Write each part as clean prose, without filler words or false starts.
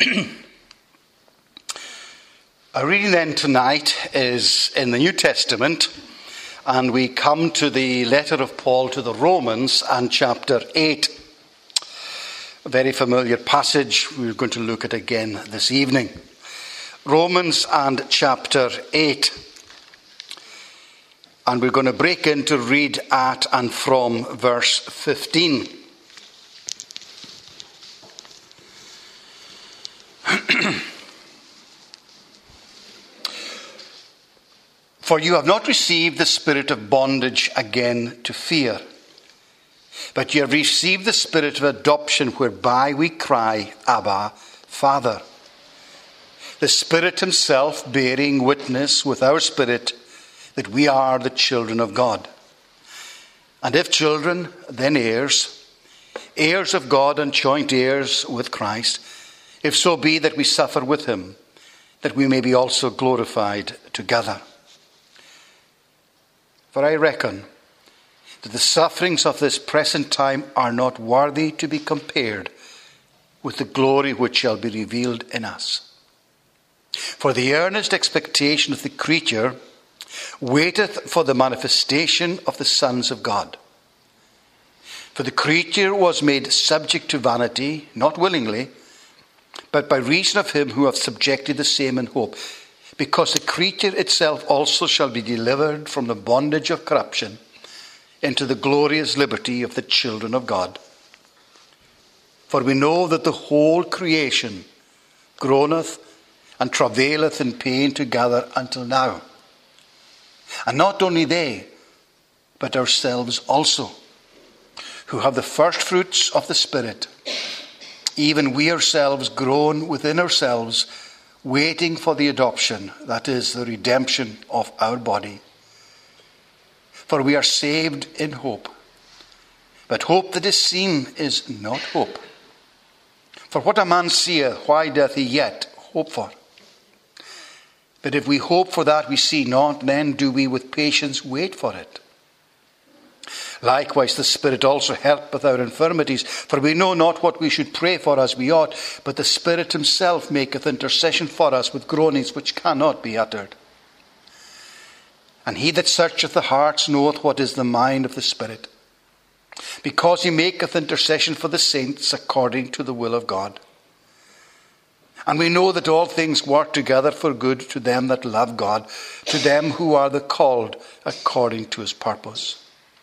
Our reading then tonight is in the New Testament, and we come to the letter of Paul to the Romans and chapter 8. A very familiar passage we're going to look at again this evening. Romans and chapter 8. And we're going to break in to read at and from verse 15. For you have not received the spirit of bondage again to fear, but you have received the spirit of adoption, whereby we cry, Abba, Father. The Spirit himself bearing witness with our spirit that we are the children of God. And if children, then heirs, heirs of God and joint heirs with Christ, if so be that we suffer with him, that we may be also glorified together. For I reckon that the sufferings of this present time are not worthy to be compared with the glory which shall be revealed in us. For the earnest expectation of the creature waiteth for the manifestation of the sons of God. For the creature was made subject to vanity, not willingly, but by reason of him who hath subjected the same in hope, because the creature itself also shall be delivered from the bondage of corruption into the glorious liberty of the children of God. For we know that the whole creation groaneth and travaileth in pain together until now. And not only they, but ourselves also, who have the first fruits of the Spirit, even we ourselves groan within ourselves, waiting for the adoption, that is, the redemption of our body. For we are saved in hope. But hope that is seen is not hope. For what a man seeth, why doth he yet hope for? But if we hope for that we see not, then do we with patience wait for it. Likewise the Spirit also helpeth our infirmities, for we know not what we should pray for as we ought, but the Spirit himself maketh intercession for us with groanings which cannot be uttered. And he that searcheth the hearts knoweth what is the mind of the Spirit, because he maketh intercession for the saints according to the will of God. And we know that all things work together for good to them that love God, to them who are the called according to his purpose.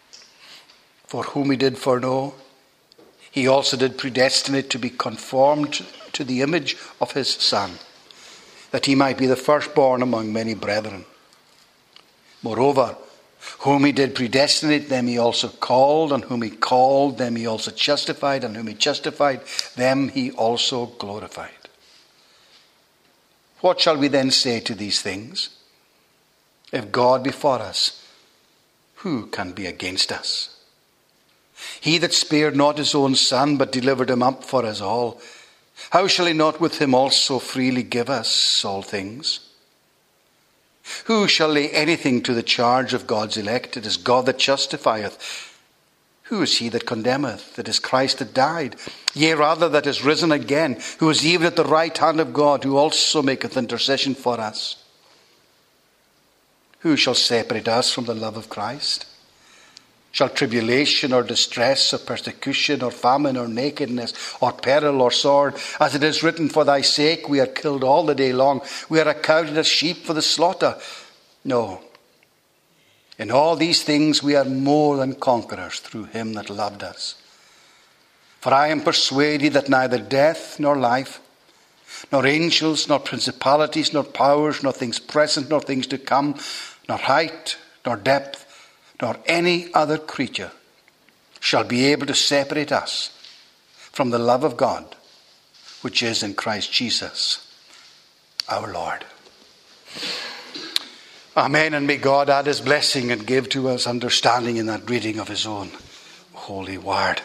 For whom he did foreknow, he also did predestinate to be conformed to the image of his Son, that he might be the firstborn among many brethren. Moreover, whom he did predestinate, them he also called, and whom he called, them he also justified, and whom he justified, them he also glorified. What shall we then say to these things? If God be for us, who can be against us? He that spared not his own Son, but delivered him up for us all, how shall he not with him also freely give us all things? Who shall lay anything to the charge of God's elect? It is God that justifieth. Who is he that condemneth? It is Christ that died, yea, rather that is risen again, who is even at the right hand of God, who also maketh intercession for us. Who shall separate us from the love of Christ? Shall tribulation or distress or persecution or famine or nakedness or peril or sword, as it is written, for thy sake we are killed all the day long, we are accounted as sheep for the slaughter? No. In all these things we are more than conquerors through him that loved us. For I am persuaded that neither death nor life, nor angels, nor principalities, nor powers, nor things present, nor things to come, nor height, nor depth, nor any other creature shall be able to separate us from the love of God, which is in Christ Jesus, our Lord. Amen, and may God add his blessing and give to us understanding in that reading of his own holy word.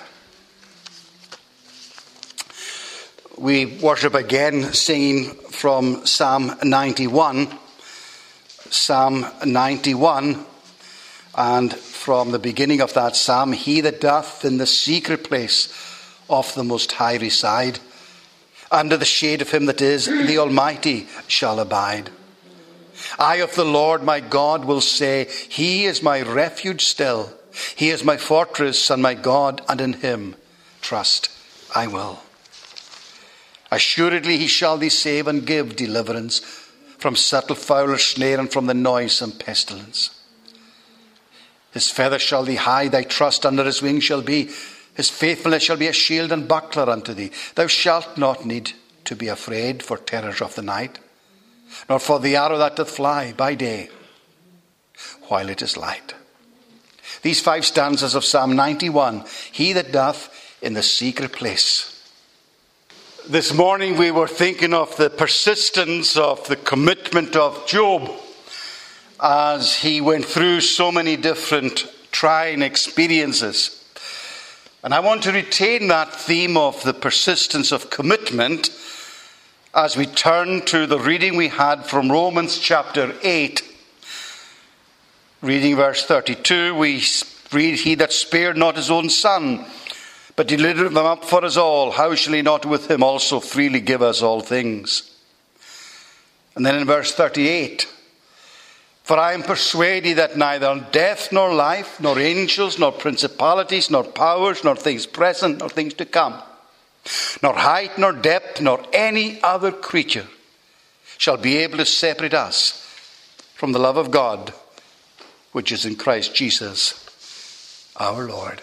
We worship again singing from Psalm 91. Psalm 91. And from the beginning of that psalm, he that doth in the secret place of the Most High reside, under the shade of him that is the Almighty shall abide. I of the Lord my God will say, he is my refuge still. He is my fortress and my God, and in him trust I will. Assuredly he shall thee save and give deliverance from subtle fowler's snare and from the noisome pestilence. His feathers shall thee hide, thy trust under his wings shall be. His faithfulness shall be a shield and buckler unto thee. Thou shalt not need to be afraid for terrors of the night, nor for the arrow that doth fly by day, while it is light. These 5 stanzas of Psalm 91, he that doth in the secret place. This morning we were thinking of the persistence of the commitment of Job as he went through so many different trying experiences. And I want to retain that theme of the persistence of commitment as we turn to the reading we had from Romans chapter 8. Reading verse 32, we read, he that spared not his own son, but delivered him up for us all, how shall he not with him also freely give us all things? And then in verse 38, for I am persuaded that neither death nor life, nor angels, nor principalities, nor powers, nor things present, nor things to come, nor height, nor depth, nor any other creature shall be able to separate us from the love of God, which is in Christ Jesus, our Lord.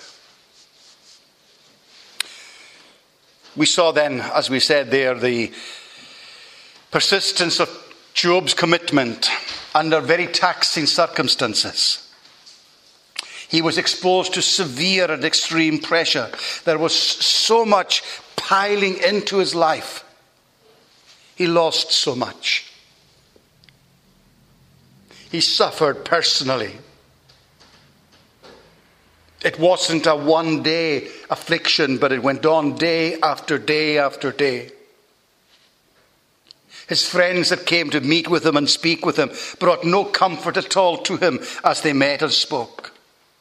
We saw then, as we said there, the persistence of Job's commitment under very taxing circumstances. He was exposed to severe and extreme pressure. There was so much piling into his life. He lost so much. He suffered personally. It wasn't a one-day affliction, but it went on day after day after day. His friends that came to meet with him and speak with him brought no comfort at all to him as they met and spoke.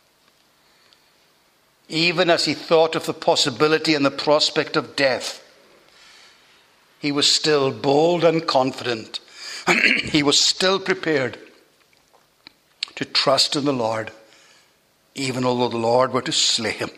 Even as he thought of the possibility and the prospect of death, he was still bold and confident. He was still prepared to trust in the Lord, even although the Lord were to slay him.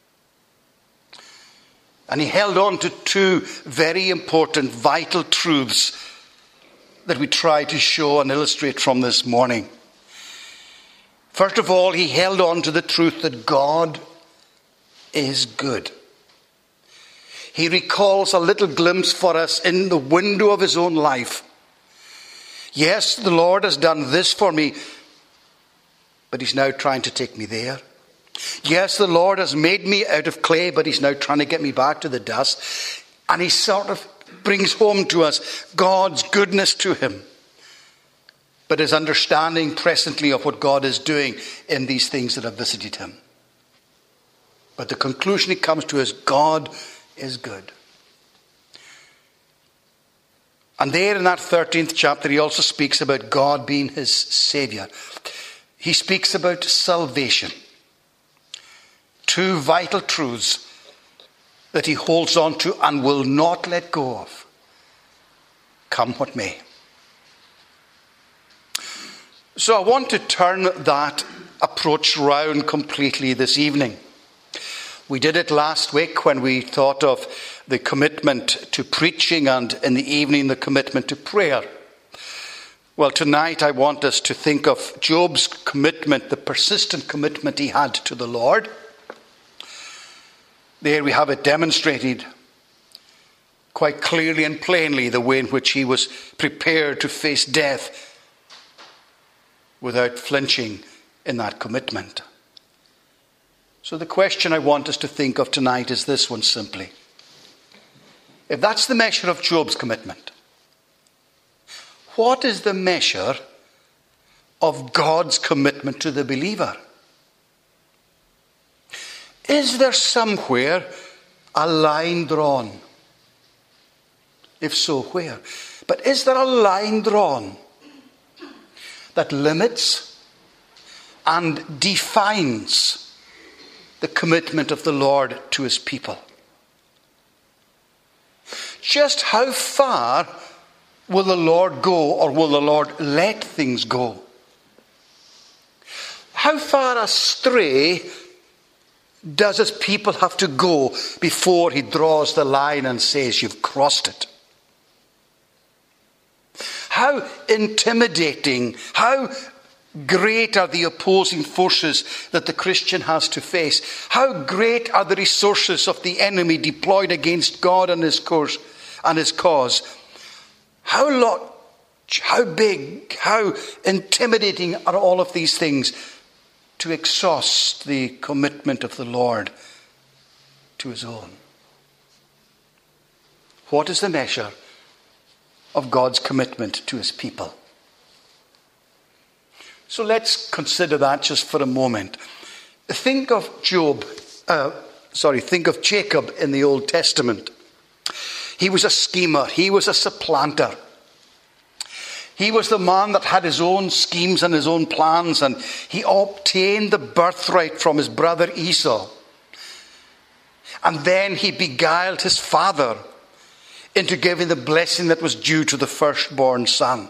And he held on to 2 very important, vital truths that we try to show and illustrate from this morning. First of all, he held on to the truth that God is good. He recalls a little glimpse for us in the window of his own life. Yes, the Lord has done this for me, but he's now trying to take me there. Yes, the Lord has made me out of clay, but he's now trying to get me back to the dust. And he sort of brings home to us God's goodness to him, but his understanding presently of what God is doing in these things that have visited him. But the conclusion he comes to is God is good. And there in that 13th chapter, he also speaks about God being his Saviour. He speaks about salvation. 2 vital truths that he holds on to and will not let go of, come what may. So I want to turn that approach round completely this evening. We did it last week when we thought of the commitment to preaching, and in the evening the commitment to prayer. Well, tonight I want us to think of Job's commitment, the persistent commitment he had to the Lord. There we have it demonstrated quite clearly and plainly, the way in which he was prepared to face death without flinching in that commitment. So the question I want us to think of tonight is this one simply. If that's the measure of Job's commitment, what is the measure of God's commitment to the believer? Is there somewhere a line drawn? If so, where? But is there a line drawn that limits and defines the commitment of the Lord to his people? just how far will the Lord go, or will the Lord let things go? How far astray does his people have to go before he draws the line and says, you've crossed it? How intimidating, how great are the opposing forces that the Christian has to face? How great are the resources of the enemy deployed against God and his cause? How big, how intimidating are all of these things to exhaust the commitment of the Lord to his own? What is the measure of God's commitment to his people? So let's consider that just for a moment. Think of Jacob in the Old Testament. He was a schemer. He was a supplanter. He was the man that had his own schemes and his own plans, and he obtained the birthright from his brother Esau. And then he beguiled his father into giving the blessing that was due to the firstborn son.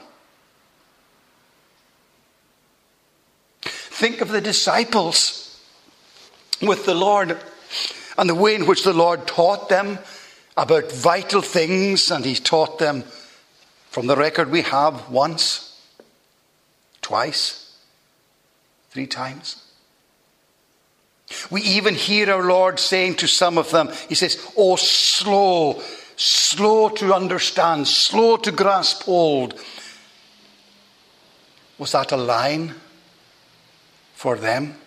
Think of the disciples with the Lord and the way in which the Lord taught them about vital things, and he taught them, from the record we have, once, twice, 3 times. We even hear our Lord saying to some of them, he says, oh, slow to understand, slow to grasp hold. Was that a line for them?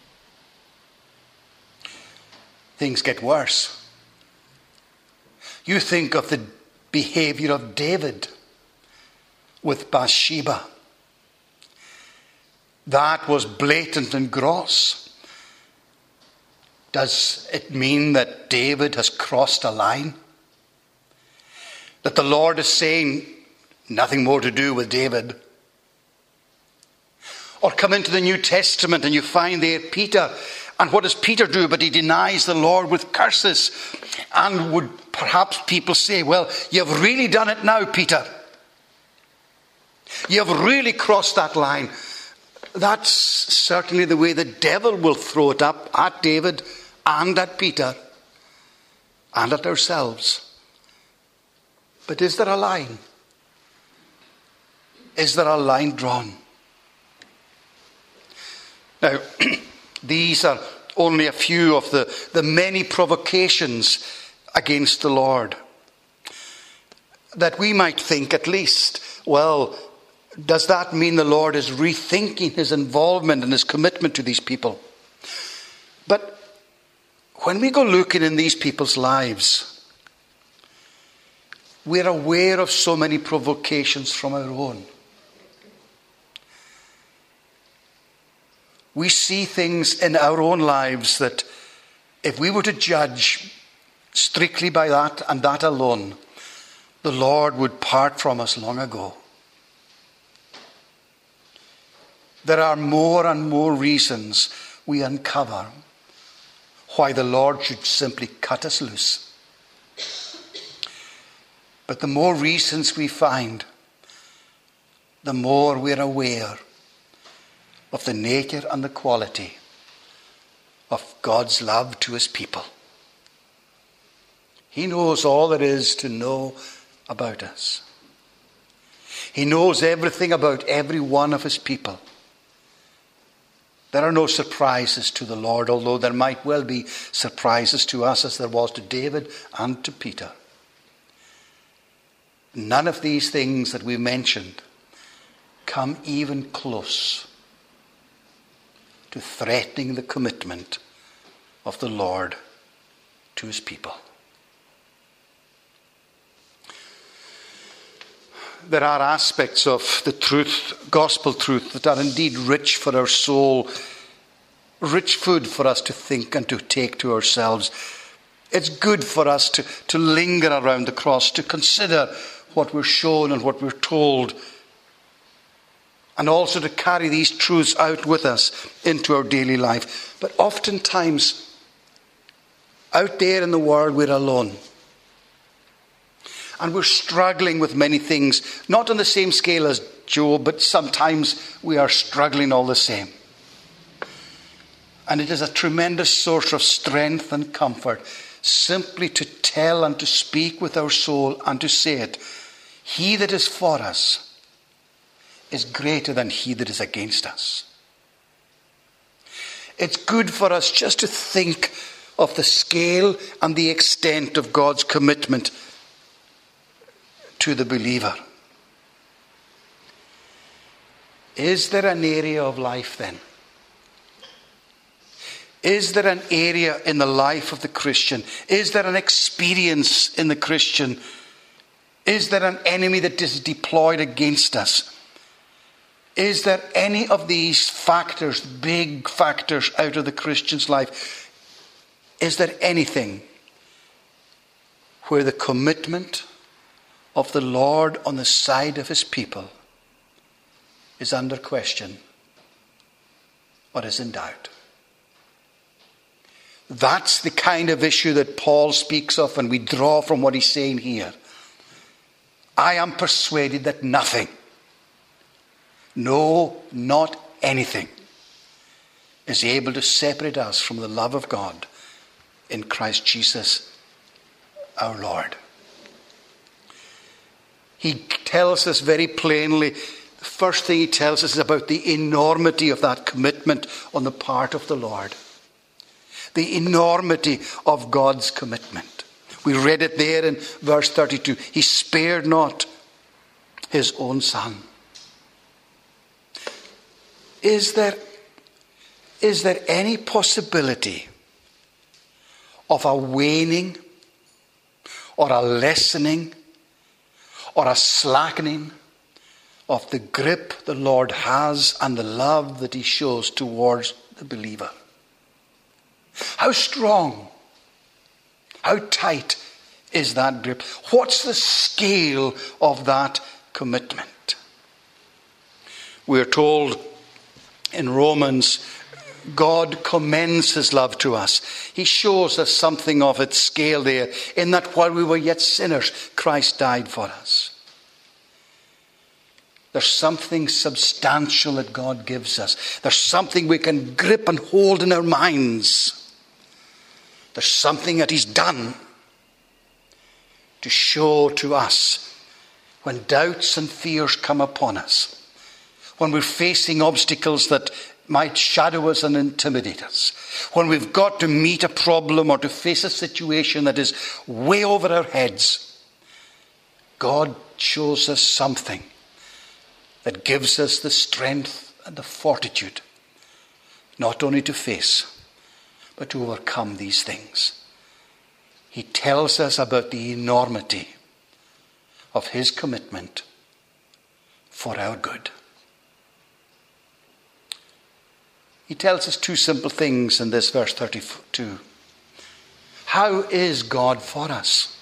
Things get worse. You think of the behavior of David with Bathsheba. That was blatant and gross. Does it mean that David has crossed a line? That the Lord is saying nothing more to do with David? Or come into the New Testament and you find there Peter. And what does Peter do? But he denies the Lord with curses. And would perhaps people say, well, you've really done it now, Peter. You've really crossed that line. That's certainly the way the devil will throw it up at David and at Peter and at ourselves. But is there a line? Is there a line drawn? Now, these are only a few of the many provocations against the Lord. That we might think at least, well, does that mean the Lord is rethinking his involvement and his commitment to these people? But when we go looking in these people's lives, we're aware of so many provocations from our own. We see things in our own lives that if we were to judge strictly by that and that alone, the Lord would part from us long ago. There are more and more reasons we uncover why the Lord should simply cut us loose. But the more reasons we find, the more we're aware of the nature and the quality of God's love to his people. He knows all there is to know about us. He knows everything about every one of his people. There are no surprises to the Lord, although there might well be surprises to us as there was to David and to Peter. None of these things that we mentioned come even close to threatening the commitment of the Lord to his people. There are aspects of the truth, gospel truth, that are indeed rich for our soul, rich food for us to think and to take to ourselves. It's good for us to linger around the cross, to consider what we're shown and what we're told, and also to carry these truths out with us into our daily life. But oftentimes, out there in the world, we're alone. And we're struggling with many things, not on the same scale as Job, but sometimes we are struggling all the same. And it is a tremendous source of strength and comfort simply to tell and to speak with our soul and to say it. He that is for us is greater than he that is against us. It's good for us just to think of the scale and the extent of God's commitment to the believer. Is there an area of life then? Is there an area in the life of the Christian? Is there an experience in the Christian? Is there an enemy that is deployed against us? Is there any of these factors, big factors out of the Christian's life? Is there anything where the commitment of the Lord on the side of his people is under question or is in doubt? That's the kind of issue that Paul speaks of, and we draw from what he's saying here. I am persuaded that nothing, no, not anything, is able to separate us from the love of God in Christ Jesus our Lord. He tells us very plainly, the first thing he tells us is about the enormity of that commitment on the part of the Lord. The enormity of God's commitment. We read it there in verse 32. He spared not his own son. Is there any possibility of a waning or a lessening or a slackening of the grip the Lord has and the love that he shows towards the believer? How strong, how tight is that grip? What's the scale of that commitment? We're told in Romans, God commends his love to us. He shows us something of its scale there, in that while we were yet sinners, Christ died for us. There's something substantial that God gives us. There's something we can grip and hold in our minds. There's something that he's done to show to us when doubts and fears come upon us, when we're facing obstacles that might shadow us and intimidate us, when we've got to meet a problem or to face a situation that is way over our heads. God shows us something that gives us the strength and the fortitude not only to face but to overcome these things. He tells us about the enormity of his commitment for our good. He tells us two simple things in this verse 32. How is God for us?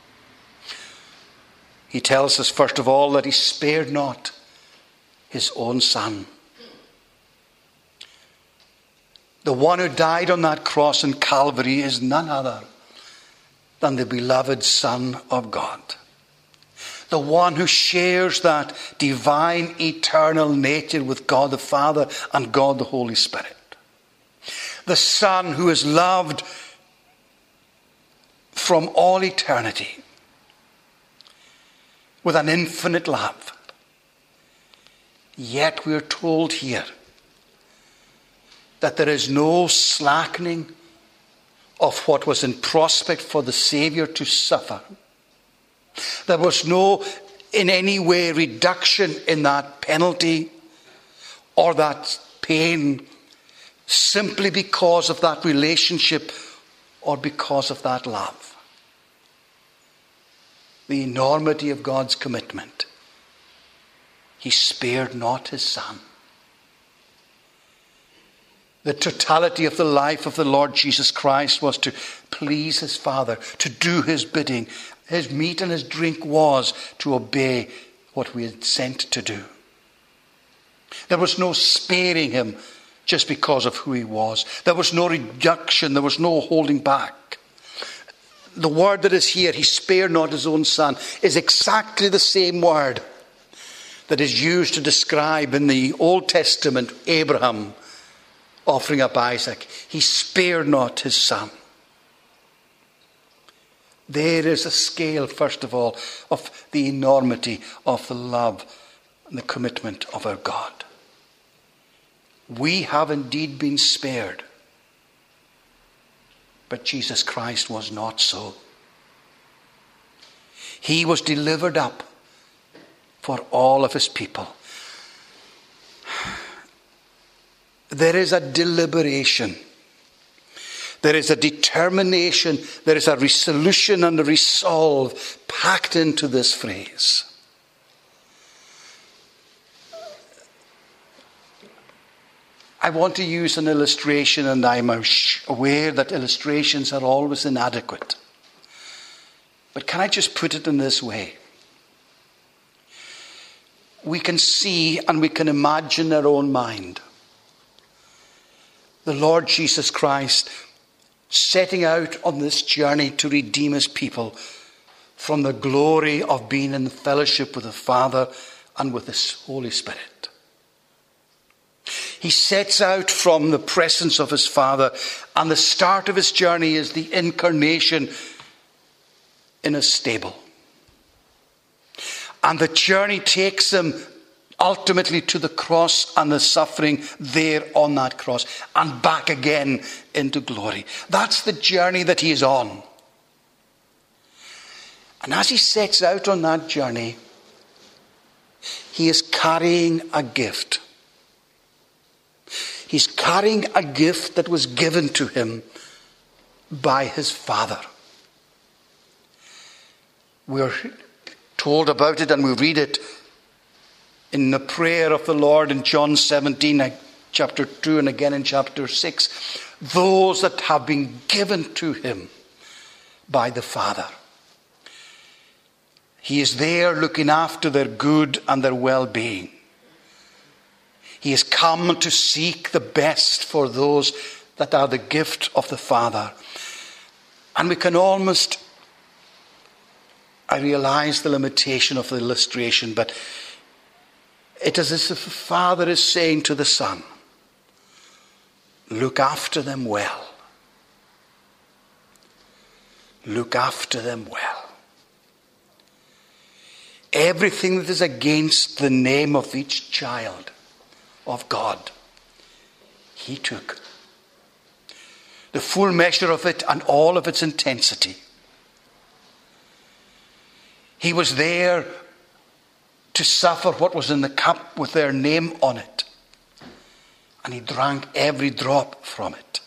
He tells us, first of all, that he spared not his own son. The one who died on that cross in Calvary is none other than the beloved Son of God. The one who shares that divine, eternal nature with God the Father and God the Holy Spirit. The Son who is loved from all eternity with an infinite love. Yet we are told here that there is no slackening of what was in prospect for the Saviour to suffer. There was no, in any way, reduction in that penalty or that pain simply because of that relationship or because of that love. The enormity of God's commitment. He spared not his son. The totality of the life of the Lord Jesus Christ was to please his Father, to do his bidding. His meat and his drink was to obey what we had sent to do. There was no sparing him just because of who he was. There was no reduction. There was no holding back. the word that is here, he spared not his own son, is exactly the same word that is used to describe in the Old Testament Abraham offering up Isaac. He spared not his son. There is a scale, first of all, of the enormity of the love and the commitment of our God. We have indeed been spared, but Jesus Christ was not so. He was delivered up for all of his people. There is a deliberation. There is a determination. There is a resolution and a resolve packed into this phrase. I want to use an illustration, and I'm aware that illustrations are always inadequate. But can I just put it in this way? We can see and we can imagine in our own mind the Lord Jesus Christ setting out on this journey to redeem his people from the glory of being in fellowship with the Father and with the Holy Spirit. He sets out from the presence of his Father, and the start of his journey is the incarnation in a stable. And the journey takes him ultimately to the cross and the suffering there on that cross, and back again into glory. That's the journey that he is on. And as he sets out on that journey, he is carrying a gift. He's carrying a gift that was given to him by his Father. We're told about it and we read it in the prayer of the Lord in John 17, chapter 2, and again in chapter 6. Those that have been given to him by the Father. He is there looking after their good and their well-being. He has come to seek the best for those that are the gift of the Father. And we can almost, I realize the limitation of the illustration, but it is as if the Father is saying to the Son, look after them well. Look after them well. Everything that is against the name of each child of God, he took. The full measure of it and all of its intensity. He was there to suffer what was in the cup with their name on it. And he drank every drop from it.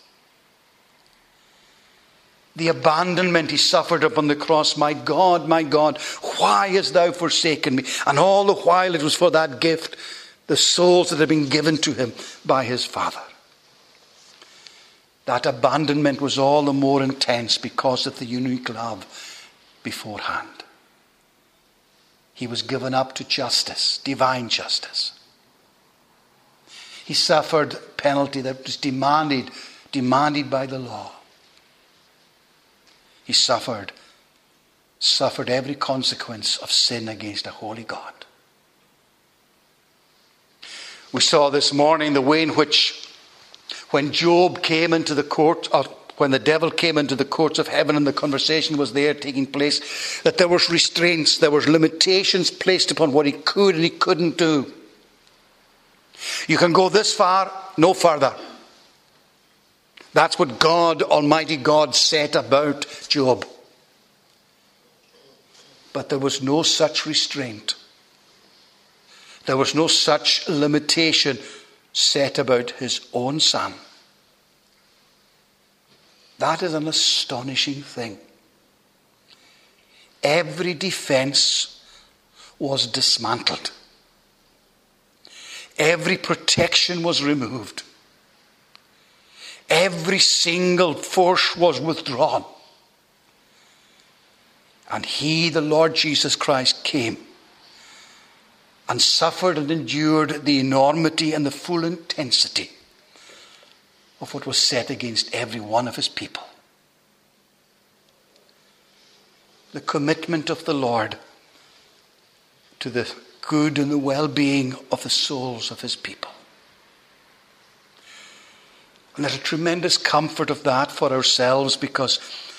The abandonment he suffered upon the cross. My God, why hast thou forsaken me? And all the while it was for that gift, the souls that had been given to him by his Father. That abandonment was all the more intense because of the unique love beforehand. He was given up to justice, divine justice. He suffered penalty that was demanded by the law. He suffered every consequence of sin against a holy God. We saw this morning the way in which when Job came into the court, or when the devil came into the courts of heaven and the conversation was there taking place, that there was restraints, there was limitations placed upon what he could and he couldn't do. You can go this far, no further. That's what God, Almighty God, said about Job. But there was no such restraint. There was no such limitation set about his own Son. That is an astonishing thing. Every defense was dismantled. Every protection was removed. Every single force was withdrawn. And he, the Lord Jesus Christ, came and suffered and endured the enormity and the full intensity of what was set against every one of his people. the commitment of the Lord to the good and the well-being of the souls of his people. And there's a tremendous comfort of that for ourselves, because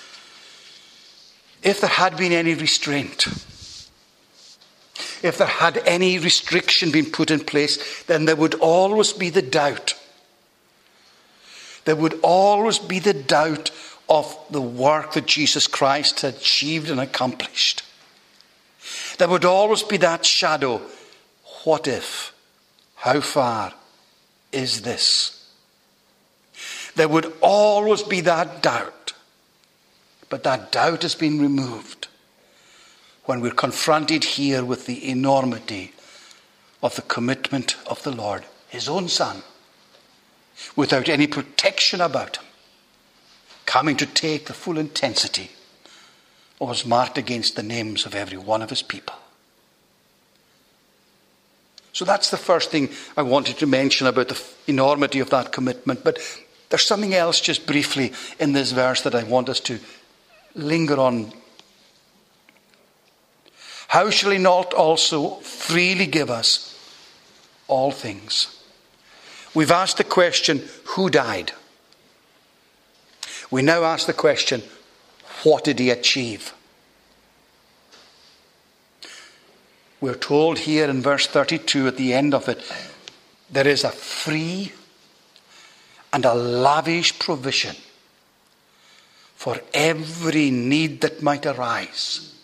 if there had been any restraint, if there had any restriction been put in place, then there would always be the doubt. There would always be the doubt of the work that Jesus Christ had achieved and accomplished. There would always be that shadow. What if? How far is this? There would always be that doubt. But that doubt has been removed when we're confronted here with the enormity of the commitment of the Lord, his own Son, without any protection about him, coming to take the full intensity of his mark against the names of every one of his people. So that's the first thing I wanted to mention about the enormity of that commitment. But there's something else just briefly in this verse that I want us to linger on. How shall he not also freely give us all things? We've asked the question, who died? We now ask the question, what did he achieve? We're told here in verse 32 at the end of it, there is a free and a lavish provision for every need that might arise.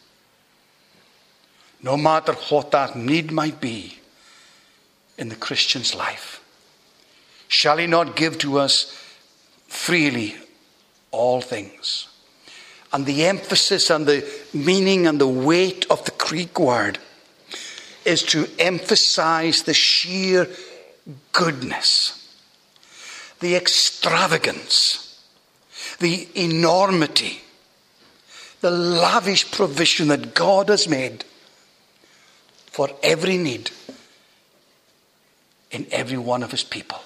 No matter what that need might be in the Christian's life. Shall he not give to us freely all things? And the emphasis and the meaning and the weight of the Greek word is to emphasize the sheer goodness, the extravagance, the enormity, the lavish provision that God has made for every need in every one of his people.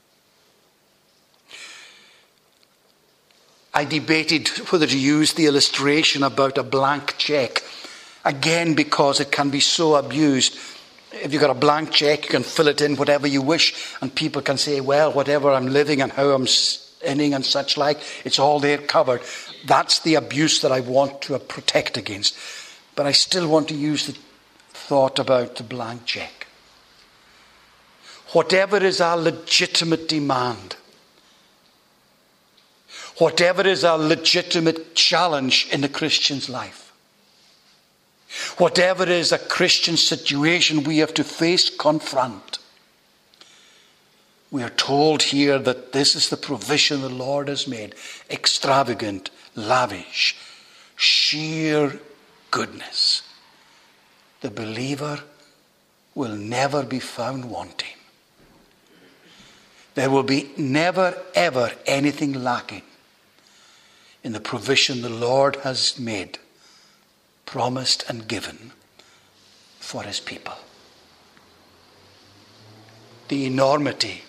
I debated whether to use the illustration about a blank check. Again, because it can be so abused. If you've got a blank check, you can fill it in whatever you wish. And people can say, well, whatever I'm living and how I'm sinning and such like, it's all there covered. That's the abuse that I want to protect against. But I still want to use the thought about the blank check. Whatever is our legitimate demand, whatever is our legitimate challenge in the Christian's life, whatever is a Christian situation we have to face, confront, we are told here that this is the provision the Lord has made. Extravagant, lavish, sheer goodness. The believer will never be found wanting. There will be never, ever anything lacking in the provision the Lord has made, promised and given for his people. The enormity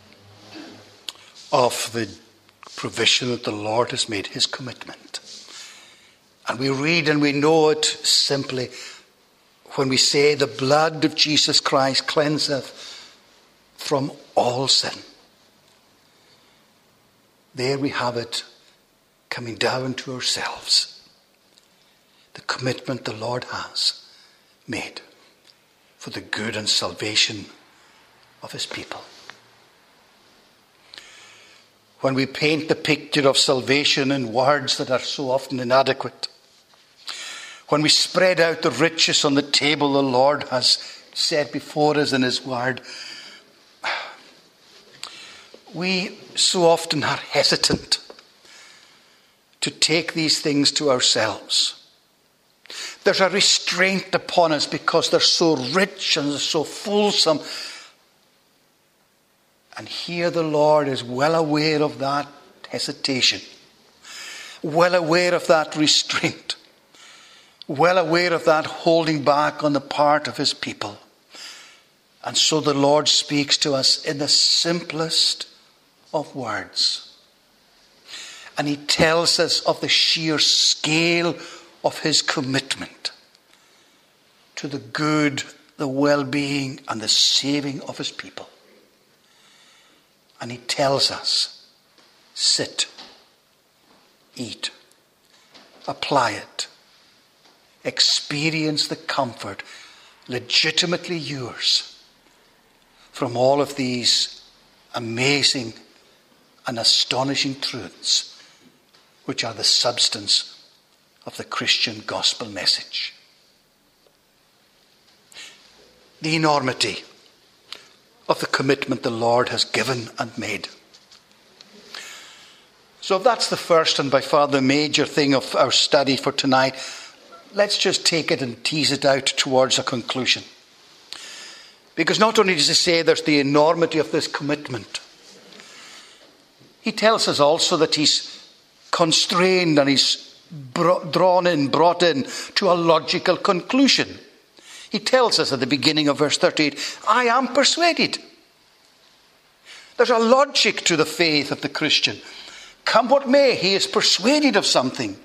of the provision that the Lord has made, his commitment. And we read and we know it simply when we say the blood of Jesus Christ cleanseth from all sin. There we have it coming down to ourselves. The commitment the Lord has made for the good and salvation of his people. When we paint the picture of salvation in words that are so often inadequate, when we spread out the riches on the table the Lord has set before us in his word, we so often are hesitant to take these things to ourselves. There's a restraint upon us because they're so rich and they're so fulsome. And here the Lord is well aware of that hesitation, well aware of that restraint, well aware of that holding back on the part of his people. And so the Lord speaks to us in the simplest of words. And he tells us of the sheer scale of his commitment to the good, the well-being, and the saving of his people. And he tells us, sit, eat, apply it, experience the comfort legitimately yours from all of these amazing and astonishing truths which are the substance of the Christian gospel message. The enormity of the commitment the Lord has given and made. So if that's the first and by far the major thing of our study for tonight, let's just take it and tease it out towards a conclusion. Because not only does he say there's the enormity of this commitment, he tells us also that he's constrained and he's brought in to a logical conclusion. He tells us at the beginning of verse 38, I am persuaded. There's a logic to the faith of the Christian. Come what may, he is persuaded of something.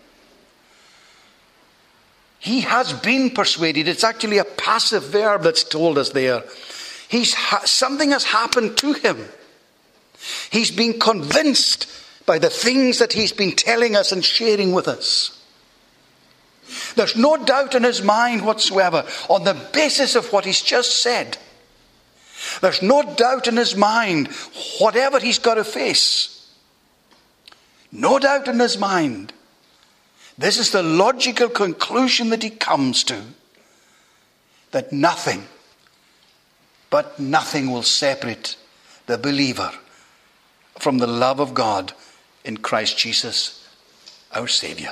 He has been persuaded. It's actually a passive verb that's told us there. Something has happened to him. He's been convinced by the things that he's been telling us and sharing with us. There's no doubt in his mind whatsoever on the basis of what he's just said. There's no doubt in his mind whatever he's got to face. No doubt in his mind. This is the logical conclusion that he comes to. That nothing, but nothing will separate the believer from the love of God in Christ Jesus, our Saviour.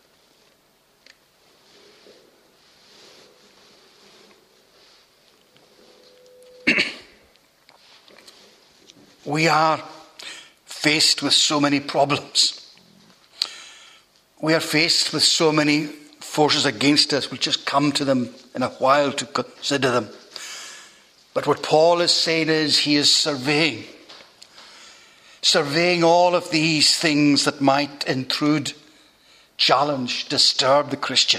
We are faced with so many problems. We are faced with so many forces against us. We'll just come to them in a while to consider them. But what Paul is saying is he is surveying all of these things that might intrude, challenge, disturb the Christian.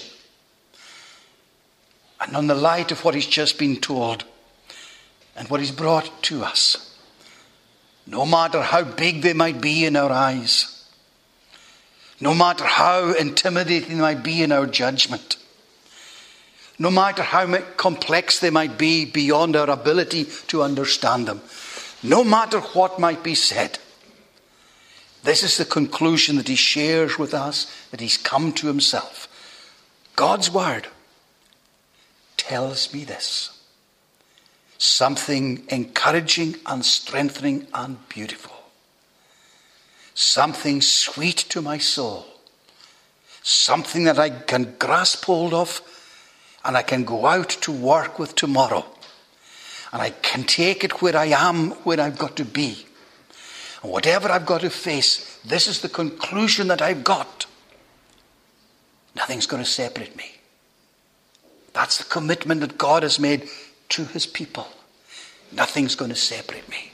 And on the light of what he's just been told and what he's brought to us, no matter how big they might be in our eyes, no matter how intimidating they might be in our judgment, no matter how complex they might be beyond our ability to understand them, no matter what might be said, this is the conclusion that he shares with us, that he's come to himself. God's word tells me this. Something encouraging and strengthening and beautiful. Something sweet to my soul. Something that I can grasp hold of and I can go out to work with tomorrow. And I can take it where I am, where I've got to be. And whatever I've got to face, this is the conclusion that I've got. Nothing's going to separate me. That's the commitment that God has made to his people. Nothing's going to separate me.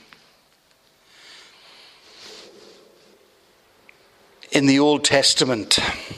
In the Old Testament,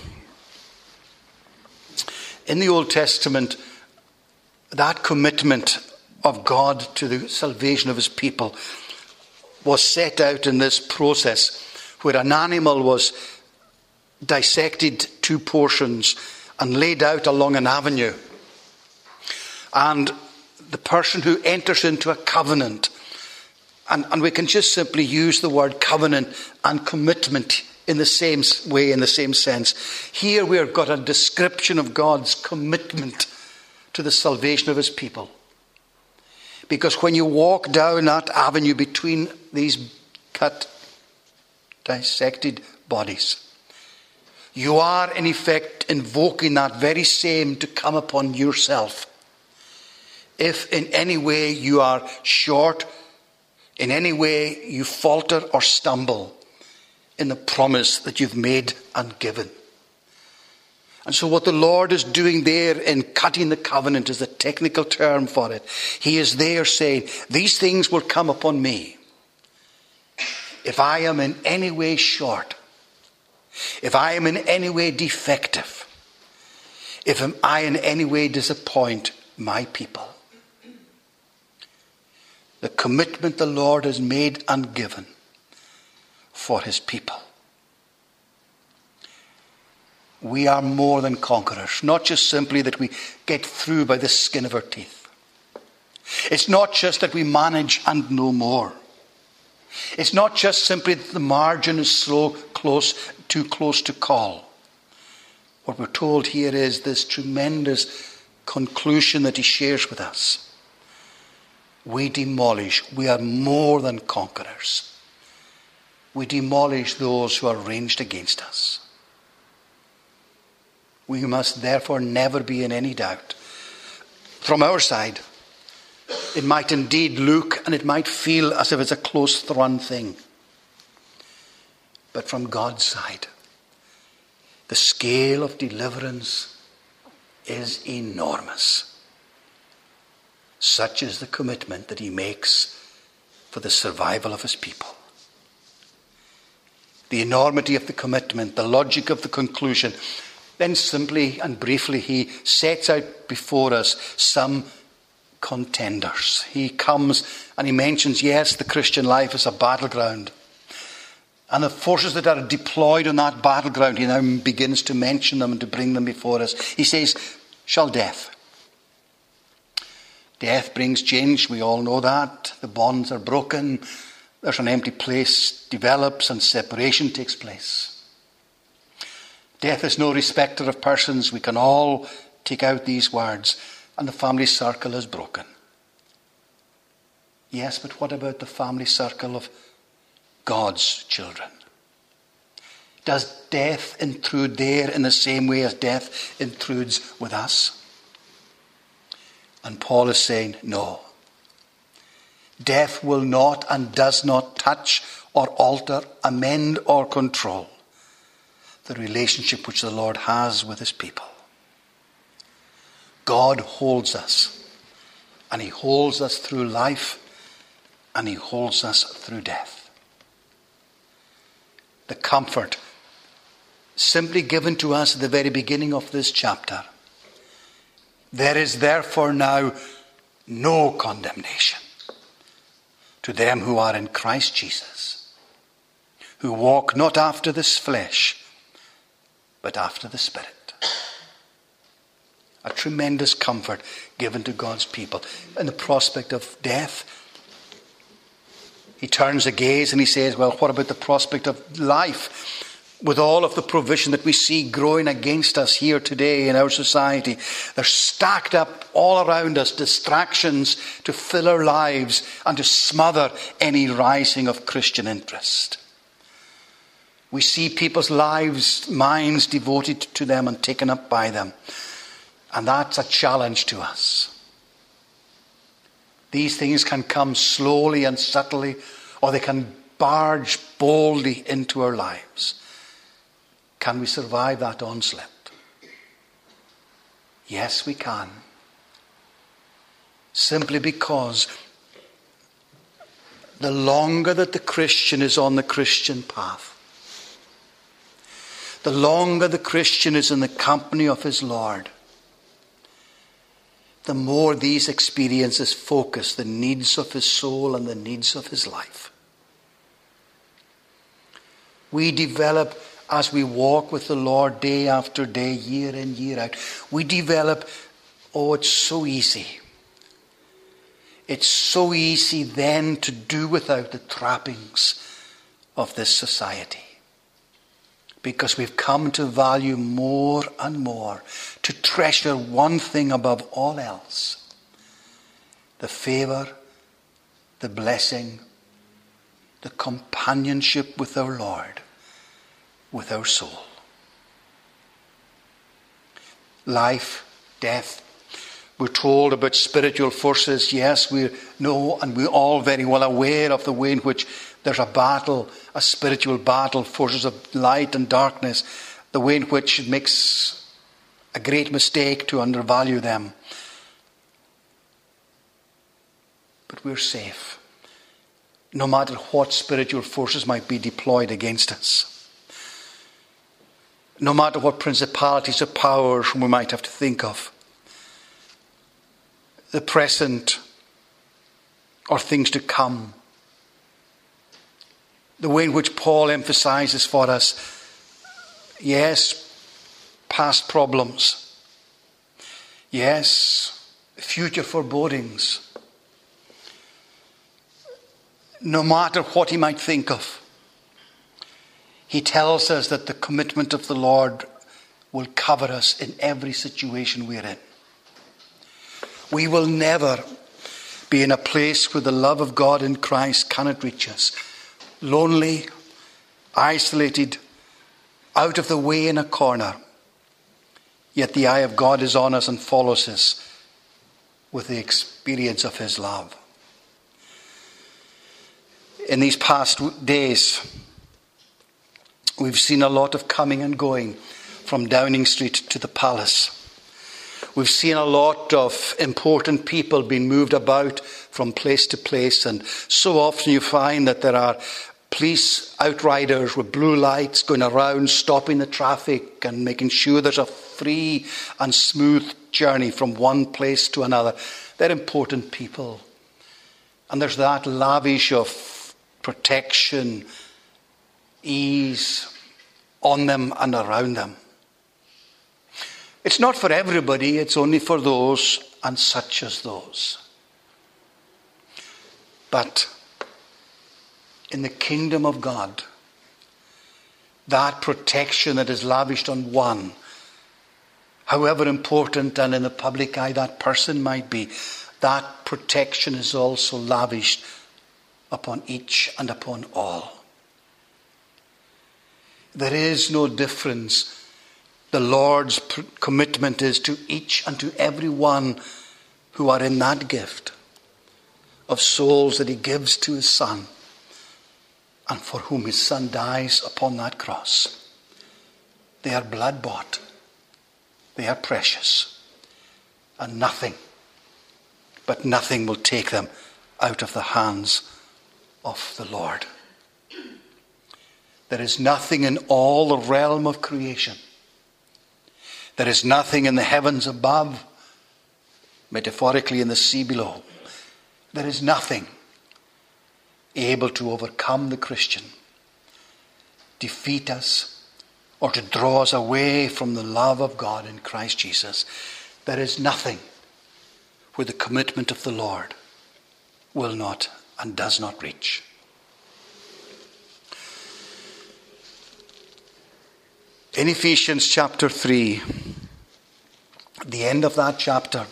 that commitment of God to the salvation of his people was set out in this process where an animal was dissected two portions and laid out along an avenue. And the person who enters into a covenant, and we can just simply use the word covenant and commitment in the same way, in the same sense. Here we've got a description of God's commitment to the salvation of his people. Because when you walk down that avenue between these cut, dissected bodies, you are in effect invoking that very same to come upon yourself. If in any way you are short, in any way you falter or stumble in the promise that you've made and given. And so what the Lord is doing there in cutting the covenant is the technical term for it. He is there saying, these things will come upon me if I am in any way short, if I am in any way defective, if I in any way disappoint my people. The commitment the Lord has made and given for his people. We are more than conquerors. Not just simply that we get through by the skin of our teeth. It's not just that we manage and no more. It's not just simply that the margin is too close to call. What we're told here is this tremendous conclusion that he shares with us. We demolish. We are more than conquerors. We demolish those who are ranged against us. We must therefore never be in any doubt. From our side, it might indeed look and it might feel as if it's a close-run thing. But from God's side, the scale of deliverance is enormous. Such is the commitment that he makes for the survival of his people. The enormity of the commitment, the logic of the conclusion. Then simply and briefly he sets out before us some contenders. He comes and he mentions, yes, the Christian life is a battleground. And the forces that are deployed on that battleground, he now begins to mention them and to bring them before us. He says, shall death. Death brings change, we all know that. The bonds are broken. There's an empty place develops and separation takes place. Death is no respecter of persons. We can all take out these words. And the family circle is broken. Yes, but what about the family circle of God's children? Does death intrude there in the same way as death intrudes with us? And Paul is saying, no. Death will not and does not touch or alter, amend or control the relationship which the Lord has with his people. God holds us, and he holds us through life, and he holds us through death. The comfort simply given to us at the very beginning of this chapter. There is therefore now no condemnation to them who are in Christ Jesus, who walk not after this flesh, but after the Spirit. A tremendous comfort given to God's people in the prospect of death. He turns a gaze and he says, well, what about the prospect of life? With all of the provision that we see growing against us here today in our society, they're stacked up all around us, distractions to fill our lives and to smother any rising of Christian interest. We see people's lives, minds devoted to them and taken up by them. And that's a challenge to us. These things can come slowly and subtly, or they can barge boldly into our lives. Can we survive that onslaught? Yes, we can. Simply because the longer that the Christian is on the Christian path, the longer the Christian is in the company of his Lord, the more these experiences focus the needs of his soul and the needs of his life. We develop, as we walk with the Lord day after day, year in, year out, we develop, it's so easy. It's so easy then to do without the trappings of this society. Because we've come to value more and more, to treasure one thing above all else: the favour, the blessing, the companionship with our Lord, with our soul. Life, death. We're told about spiritual forces. Yes, we know and we're all very well aware of the way in which there's a battle, a spiritual battle, forces of light and darkness, the way in which it makes a great mistake to undervalue them. But we're safe, no matter what spiritual forces might be deployed against us. no matter what principalities or powers we might have to think of, the present or things to come, the way in which Paul emphasizes for us, yes, past problems, yes, future forebodings, no matter what he might think of, he tells us that the commitment of the Lord will cover us in every situation we're in. We will never be in a place where the love of God in Christ cannot reach us. Lonely, isolated, out of the way in a corner. Yet the eye of God is on us and follows us with the experience of his love. In these past days, we've seen a lot of coming and going from Downing Street to the Palace. We've seen a lot of important people being moved about from place to place, and so often you find that there are police outriders with blue lights going around stopping the traffic and making sure there's a free and smooth journey from one place to another. They're important people. And there's that lavish of protection, ease on them and around them. It's not for everybody, it's only for those and such as those. But in the kingdom of God, that protection that is lavished on one, however important and in the public eye that person might be, that protection is also lavished upon each and upon all. There is no difference. The Lord's commitment is to each and to every one who are in that gift of souls that he gives to his Son, and for whom his Son dies upon that cross. They are blood-bought. They are precious. And nothing, but nothing will take them out of the hands of the Lord. There is nothing in all the realm of creation. There is nothing in the heavens above, metaphorically in the sea below. There is nothing able to overcome the Christian, defeat us, or to draw us away from the love of God in Christ Jesus. There is nothing where the commitment of the Lord will not and does not reach. In Ephesians chapter 3, at the end of that chapter,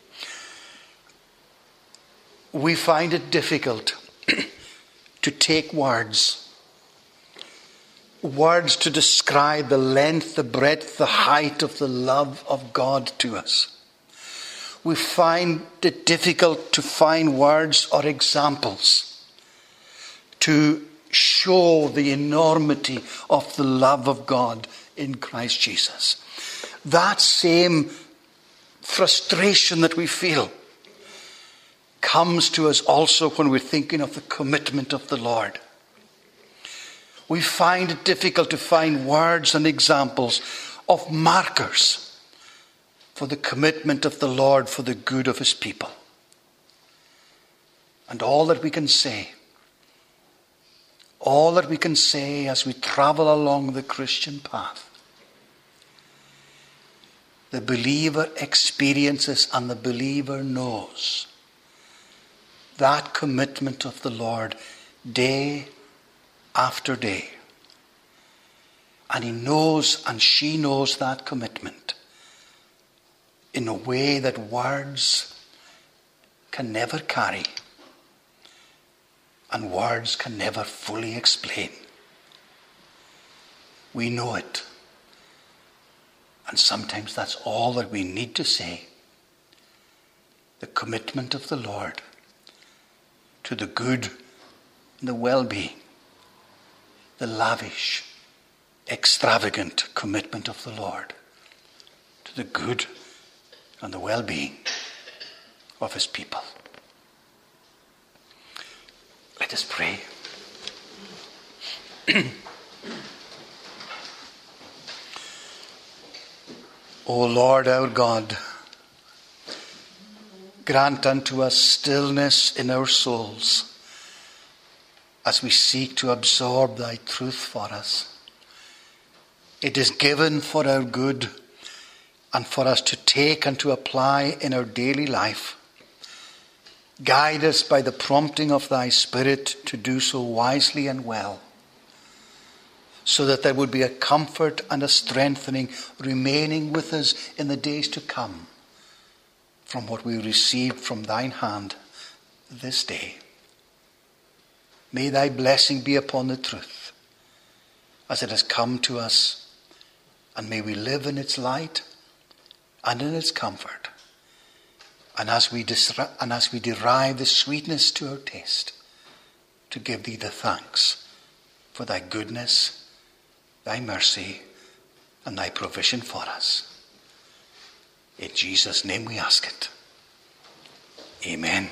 we find it difficult to take words to describe the length, the breadth, the height of the love of God to us. We find it difficult to find words or examples to show the enormity of the love of God in Christ Jesus. That same frustration that we feel comes to us also when we're thinking of the commitment of the Lord. We find it difficult to find words and examples of markers for the commitment of the Lord for the good of his people. And all that we can say as we travel along the Christian path, the believer experiences and the believer knows that commitment of the Lord day after day. And he knows and she knows that commitment in a way that words can never carry and words can never fully explain. We know it. And sometimes that's all that we need to say. The commitment of the Lord to the good and the well-being, the lavish, extravagant commitment of the Lord to the good and the well-being of his people. Let us pray. O Lord our God, grant unto us stillness in our souls as we seek to absorb thy truth for us. It is given for our good and for us to take and to apply in our daily life. Guide us by the prompting of thy Spirit to do so wisely and well, so that there would be a comfort and a strengthening remaining with us in the days to come from what we received from thine hand this day. May thy blessing be upon the truth as it has come to us, and may we live in its light and in its comfort. And as we derive the sweetness to our taste, to give thee the thanks for thy goodness, thy mercy, and thy provision for us. In Jesus' name we ask it. Amen.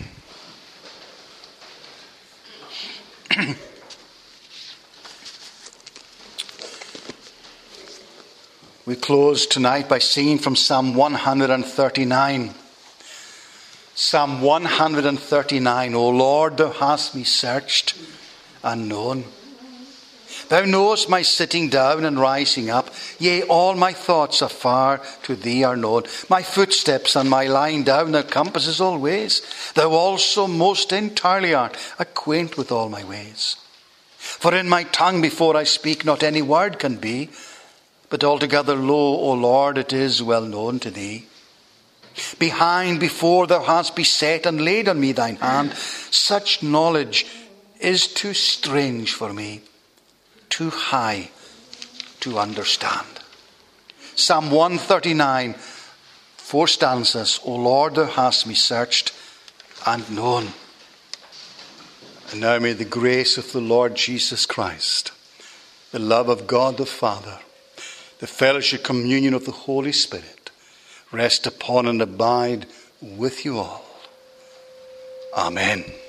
We close tonight by singing from Psalm 139. Psalm 139. O Lord, thou hast me searched and known. Thou knowest my sitting down and rising up. Yea, all my thoughts afar to thee are known. My footsteps and my lying down thou compassest all ways. Thou also most entirely art acquaint with all my ways. For in my tongue before I speak not any word can be, but altogether lo, O Lord, it is well known to thee. Behind, before thou hast beset and laid on me thine hand, such knowledge is too strange for me, too high to understand. Psalm 139, 4 stanzas. O Lord, thou hast me searched and known. And now may the grace of the Lord Jesus Christ, the love of God the Father, the fellowship communion of the Holy Spirit rest upon and abide with you all. Amen.